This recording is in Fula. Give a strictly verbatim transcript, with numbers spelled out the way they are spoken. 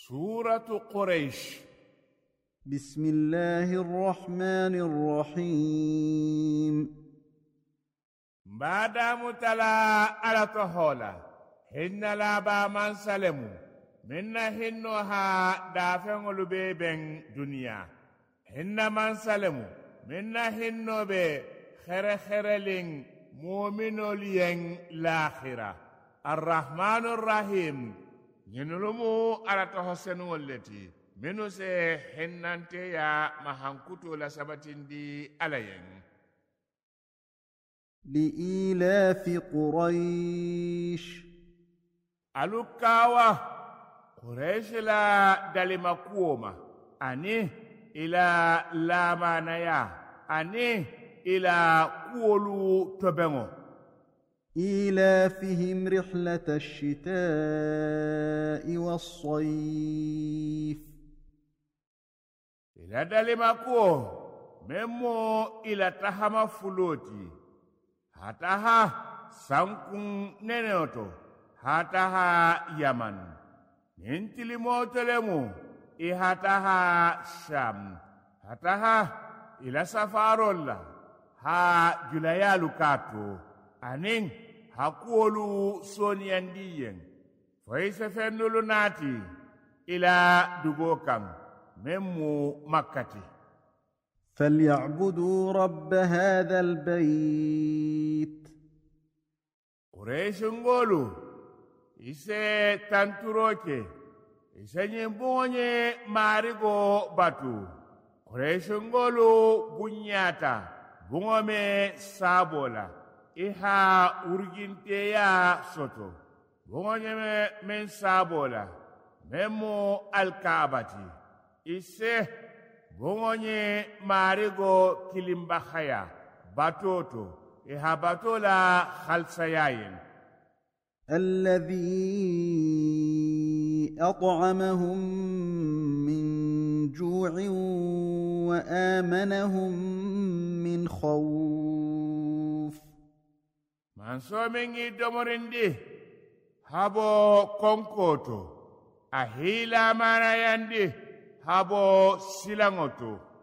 سورة قريش. بسم الله الرحمن الرحيم. بعد متلا على طهولا هن لا با من سلمو من هنوها دافن لبيبن دنيا هن من سلمو من هنو بي خير خير لين مؤمنو لين لاخرة الرحمن الرحيم ينلمو على تحسنو التي منو سي هنانتي يا مهانكوتو لسبتين دي عليين لإيلاف قريش. ألوكاوا قريش لا دالمكوما أني إلى لامانيا أني إلى كولو تبنو إيلافهم رحلة الشتاء والصيف. إلى دالمكو ممو إلى تهما فلوتي hataha sankun neneoto hataha yaman nintili motelemu i hataha sham hataha ila safarolla ha julayalu kato anin hakuolu soniyandiyen foyse fennulu nati ila dugokan memmu makkati فليعبدوا رب هذا البيت. قريش نقولوا إسي تنتروكي إسي نبوني ماريغو باتو قريش نقولوا بنياتا بنومي سابولا إها أرجنتيا سوتو بنومي من سابولا ممو الكابتي إسي bongonye marigo kilimbakhaya batoto iha batola khalsayayin الذي أطعمهم من جوع وآمنهم من خوف. من سومني دومرندي هابو كونكوتو أهيلا مانا يندي habo silangoto